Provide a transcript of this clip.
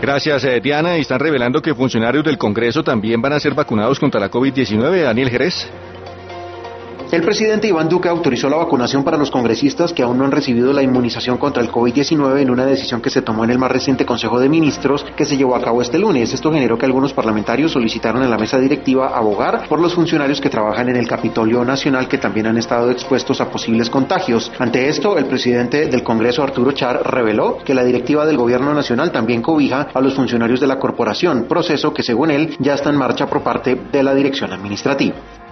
Gracias, Diana. Y están revelando que funcionarios del Congreso también van a ser vacunados contra la COVID-19. Daniel Jerez. El presidente Iván Duque autorizó la vacunación para los congresistas que aún no han recibido la inmunización contra el COVID-19 en una decisión que se tomó en el más reciente Consejo de Ministros que se llevó a cabo este lunes. Esto generó que algunos parlamentarios solicitaron en la mesa directiva abogar por los funcionarios que trabajan en el Capitolio Nacional que también han estado expuestos a posibles contagios. Ante esto, el presidente del Congreso, Arturo Char, reveló que la directiva del Gobierno Nacional también cobija a los funcionarios de la corporación, proceso que según él ya está en marcha por parte de la dirección administrativa.